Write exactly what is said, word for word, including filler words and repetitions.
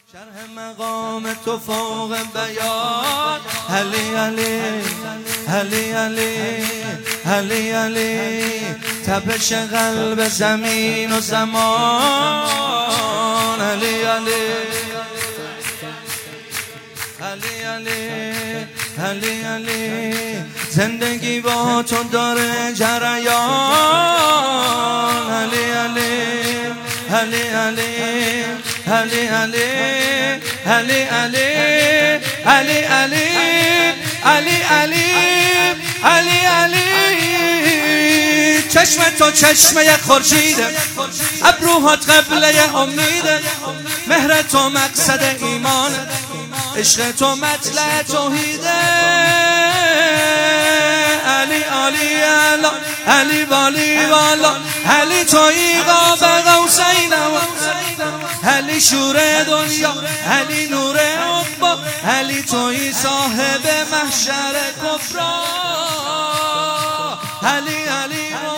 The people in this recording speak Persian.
شرح مقام تو فوق بیان. علی علی علی علی علی علی تپش قلب زمین و زمان. علی علی علی علی علی علی زندگی با تو داره جریان. علی علی علی علی علی علی علی علی علی علی علی علی علی علی چشم تو چشمه خورشیده، ابروهات قبله امیده، مهر تو مقصد ایمانه، عشق تو مطلع توحیده. علی علی علا علی بالی بالا، علی تویی قاب قوسین، علی شور دنیا، علی نور عقبا، علی تویی صاحب محشر کبرا. علی علی